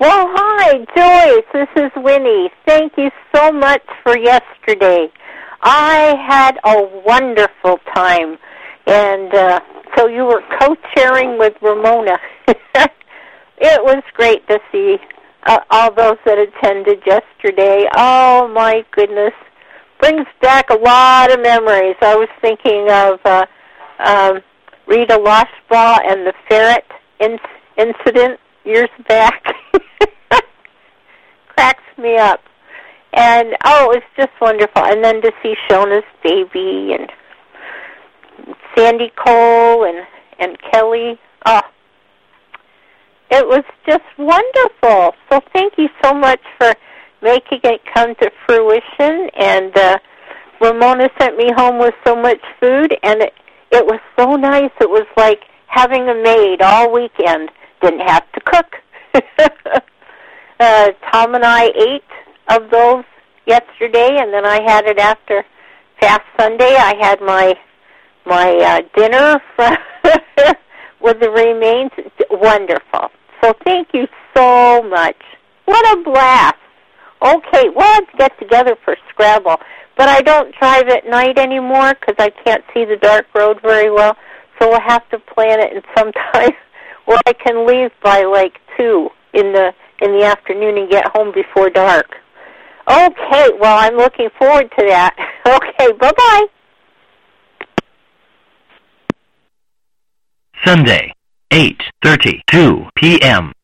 Well, hi, Joyce. This is Winnie. Thank you so much for yesterday. I had a wonderful time, and so you were co-chairing with Ramona. It was great to see all those that attended yesterday. Oh, my goodness. Brings back a lot of memories. I was thinking of Rita Loshbaugh and the ferret incident years back. Cracks me up. And, oh, it was just wonderful. And then to see Shona's baby and Sandy Cole and Kelly. Oh, it was just wonderful. So thank you so much for making it come to fruition. And Ramona sent me home with so much food, and it was so nice. It was like having a maid all weekend. Didn't have to cook. Tom and I ate of those yesterday, and then I had it after Fast Sunday. I had my dinner with the remains. Wonderful. So thank you so much. What a blast. Okay, well, let's get together for Scrabble. But I don't drive at night anymore because I can't see the dark road very well, so we'll have to plan it in some time where I can leave by like 2 in the afternoon and get home before dark. Okay, well, I'm looking forward to that. Okay, bye-bye. Sunday, 8:32 p.m.